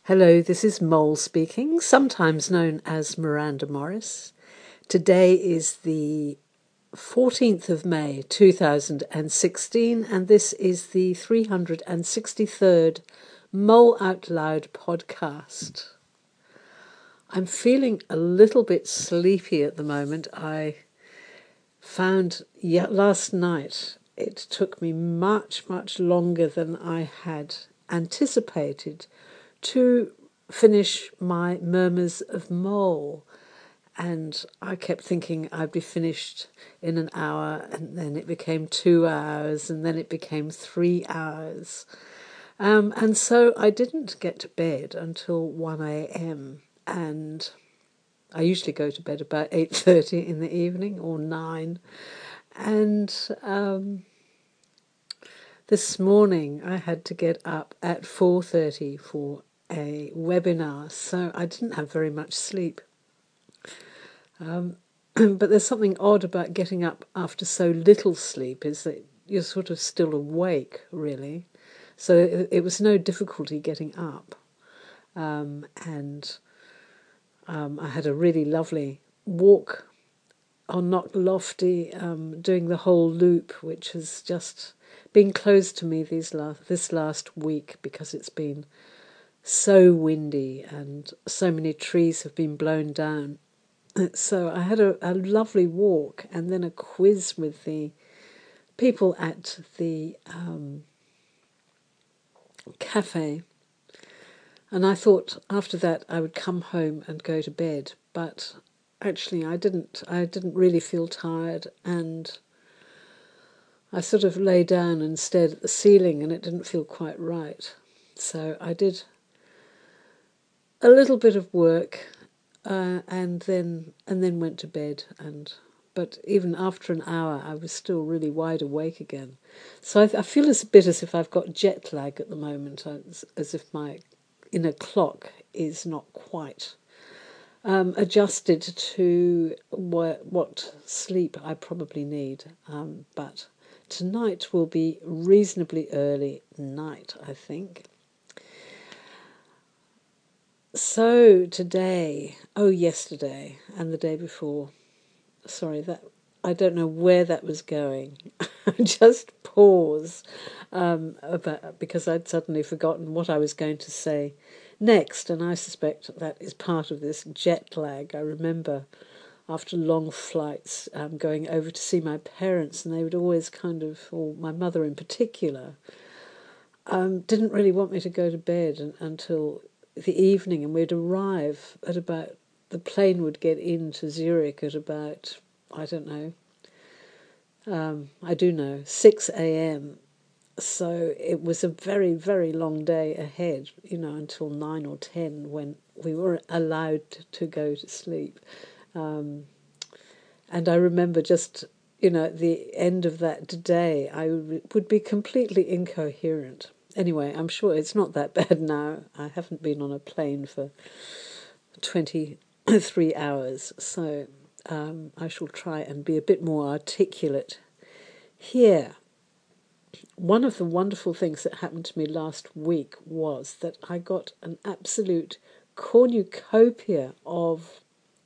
Hello, this is Mole speaking, sometimes known as Miranda Morris. Today is the 14th of May 2016, and this is the 363rd Mole Out Loud podcast. I'm feeling a little bit sleepy at the moment. I found last night it took me much longer than I had anticipated to finish my Murmurs of Mole. And I kept thinking I'd be finished in an hour, and then it became 2 hours, and then it became 3 hours. And so I didn't get to bed until 1 a.m. And I usually go to bed about 8:30 in the evening or 9. And this morning I had to get up at 4:30 for a webinar, so I didn't have very much sleep. But there's something odd about getting up after so little sleep, is that you're sort of still awake, really. So it was no difficulty getting up. And I had a really lovely walk on Knocklofty, doing the whole loop, which has just been closed to me this last week because it's been so windy and so many trees have been blown down. So I had a lovely walk and then a quiz with the people at the cafe. And I thought after that I would come home and go to bed, but actually I didn't. I didn't really feel tired, and I sort of lay down and stared at the ceiling, and it didn't feel quite right. So I did a little bit of work, and then went to bed. But even after an hour, I was still really wide awake again. So I feel a bit as if I've got jet lag at the moment, as if my inner clock is not quite adjusted to what sleep I probably need. But tonight will be reasonably early night, I think. So yesterday and the day before, that I don't know where that was going. Just pause because I'd suddenly forgotten what I was going to say next, and I suspect that is part of this jet lag. I remember after long flights going over to see my parents, and they would always or my mother in particular, didn't really want me to go to bed until the evening, and we'd arrive at the plane would get into Zurich at about, I don't know, I do know, 6 a.m. So it was a very, very long day ahead, until 9 or 10 when we were allowed to go to sleep. And I remember just, at the end of that day, I would be completely incoherent. Anyway, I'm sure it's not that bad now. I haven't been on a plane for 23 hours, so I shall try and be a bit more articulate here. One of the wonderful things that happened to me last week was that I got an absolute cornucopia of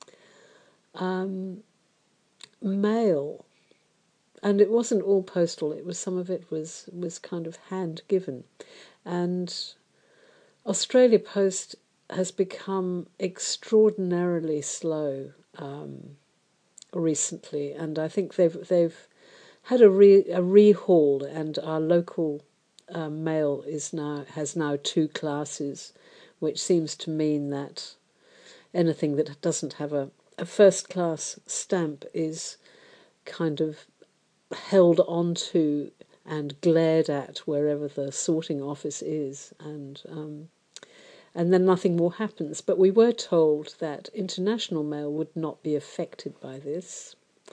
mail, and it wasn't all postal. Some of it was kind of hand given, and Australia Post has become extraordinarily slow recently, and I think they've had a rehaul, and our local mail has now two classes, which seems to mean that anything that doesn't have a first class stamp is kind of held onto and glared at wherever the sorting office is, and then nothing more happens. But we were told that international mail would not be affected by this.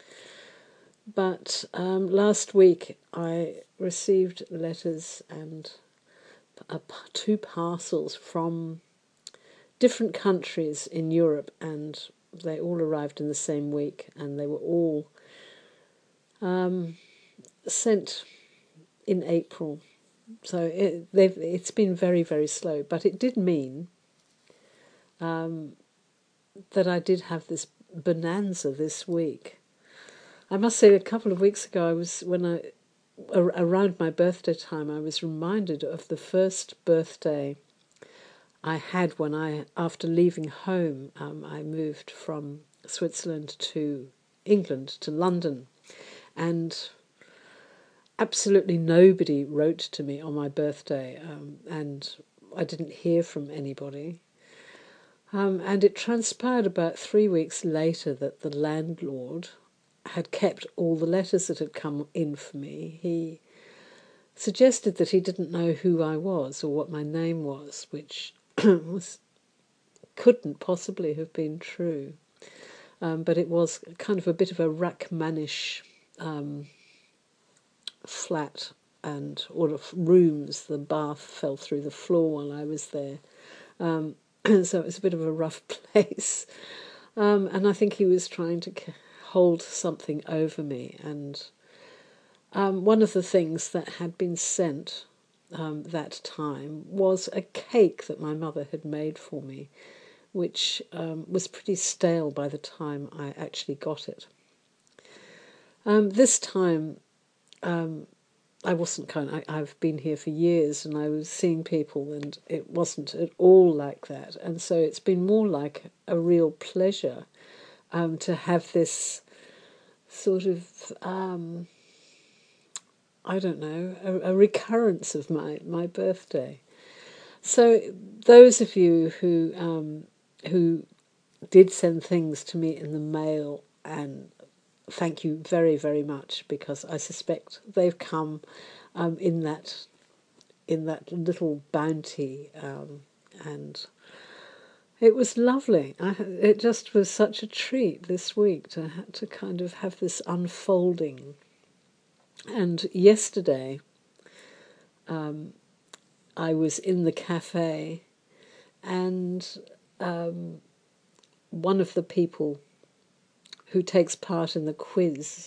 But last week I received letters and 2 parcels from different countries in Europe, and they all arrived in the same week, and they were all sent in April. So it's been very, very slow, but it did mean that I did have this bonanza this week. I must say, a couple of weeks ago, around my birthday time, I was reminded of the first birthday I had after leaving home, I moved from Switzerland to England, to London, and absolutely nobody wrote to me on my birthday, and I didn't hear from anybody. And it transpired about 3 weeks later that the landlord had kept all the letters that had come in for me. He suggested that he didn't know who I was or what my name was, which couldn't possibly have been true. But it was kind of a bit of a Rachmanish flat and all of rooms. The bath fell through the floor while I was there. So it was a bit of a rough place. And I think he was trying to hold something over me. And one of the things that had been sent that time was a cake that my mother had made for me, which was pretty stale by the time I actually got it. This time, I wasn't I've been here for years, and I was seeing people, and it wasn't at all like that. And so it's been more like a real pleasure to have this sort of, I don't know, a recurrence of my birthday. So those of you who did send things to me in the mail, and thank you very, very much, because I suspect they've come in that little bounty, and it was lovely. It just was such a treat this week to kind of have this unfolding. And yesterday, I was in the cafe, and one of the people who takes part in the quiz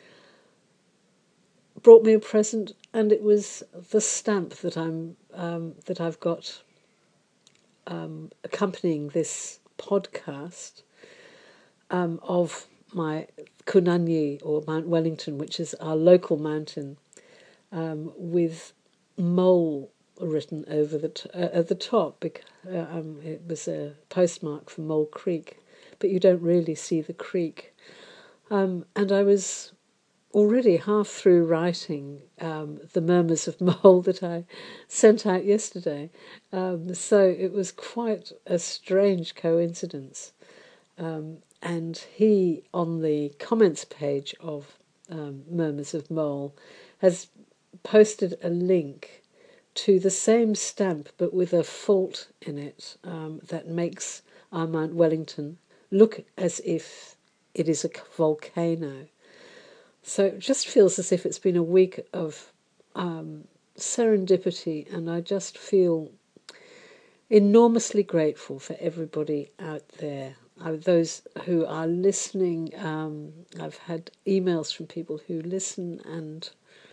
brought me a present, and it was the stamp that I've got accompanying this podcast of my Kunanyi, or Mount Wellington, which is our local mountain, with mole written over at the top. Because, it was a postmark for Mole Creek, but you don't really see the creek. And I was already half through writing the Murmurs of Mole that I sent out yesterday. So it was quite a strange coincidence. And he, on the comments page of Murmurs of Mole, has posted a link to the same stamp but with a fault in it that makes our Mount Wellington look as if it is a volcano. So it just feels as if it's been a week of serendipity, and I just feel enormously grateful for everybody out there. Those who are listening, I've had emails from people who listen, and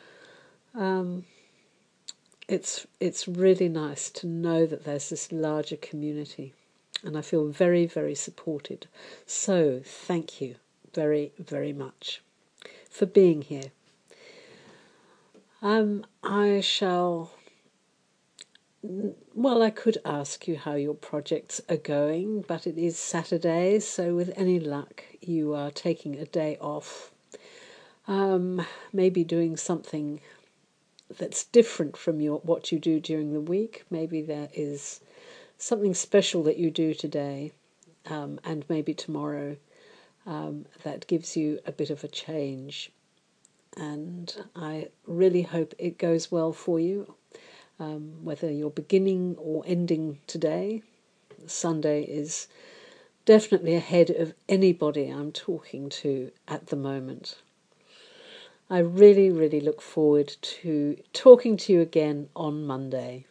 it's really nice to know that there's this larger community, and I feel very, very supported. So thank you very, very much for being here. I could ask you how your projects are going, but it is Saturday, so with any luck, you are taking a day off. Maybe doing something that's different from what you do during the week. Maybe there is something special that you do today, and maybe tomorrow, that gives you a bit of a change. And I really hope it goes well for you, whether you're beginning or ending today. Sunday is definitely ahead of anybody I'm talking to at the moment. I really, really look forward to talking to you again on Monday.